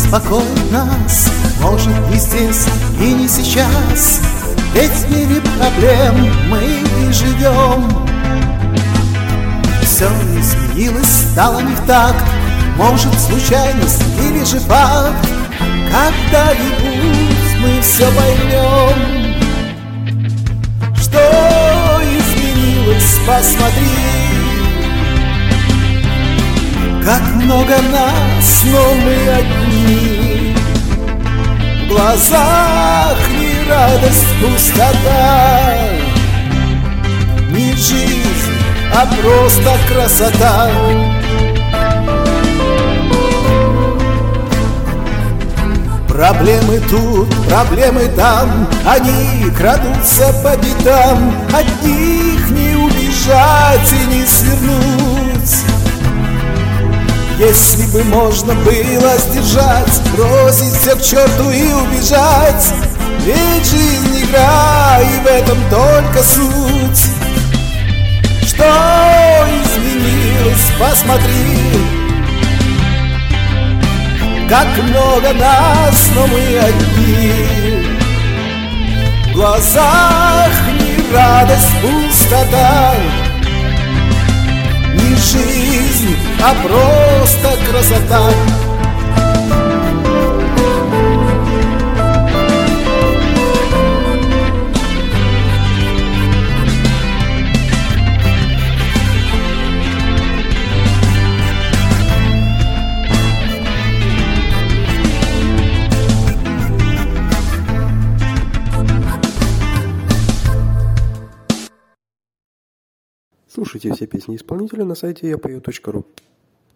беспокоит нас, может, не здесь и не сейчас, ведь в мире проблем мы и живем. Все изменилось, стало не в такт, может, случайность или же факт. Когда-нибудь мы все поймем. Что изменилось, посмотри, как много нас, но мы одни. В глазах не радость, пустота, не жизнь, а просто красота. Проблемы тут, проблемы там, они крадутся по пятам. От них не убежать и не свернуть. Если бы можно было сдержать, бросить все к черту и убежать, ведь жизнь игра, и в этом только суть. Что изменилось, посмотри, как много нас, но мы одни. В глазах не радость, пустота, не жизнь, а просто красота. Слушайте все песни исполнителя на сайте yapeo.ru.